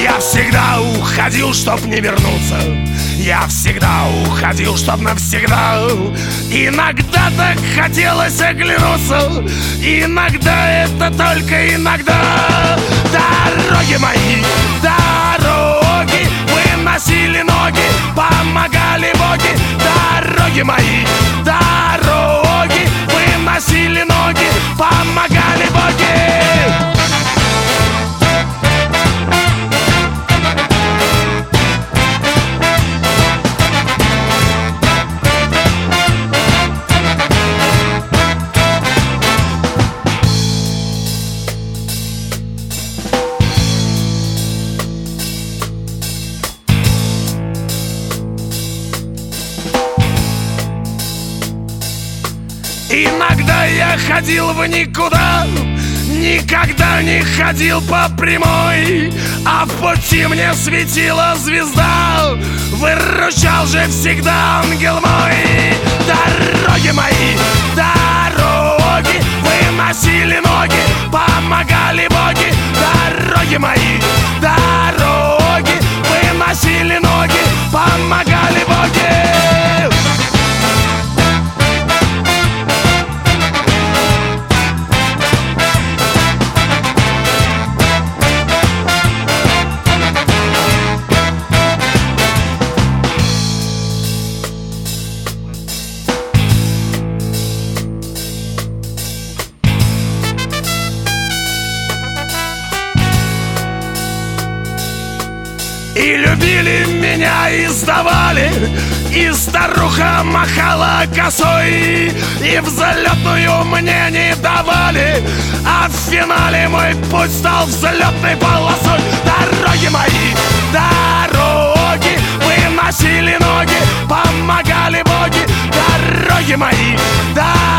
Я всегда уходил, чтоб не вернуться. Я всегда уходил, чтоб навсегда. Иногда так хотелось оглянуться, иногда это только иногда. Дороги мои, дороги, выносили ноги, помогали боги. Дороги мои, дороги, выносили ноги, помогали боги. Иногда я ходил в никуда, никогда не ходил по прямой, а в пути мне светила звезда, выручал же всегда ангел мой. Дороги мои, дороги, выносили ноги, помогали боги. Дороги мои, дороги, выносили ноги, помогали боги. И любили меня, и сдавали, и старуха махала косой, и взлетную мне не давали, а в финале мой путь стал взлетной полосой. Дороги мои, дороги, выносили ноги, помогали боги. Дороги мои, дороги.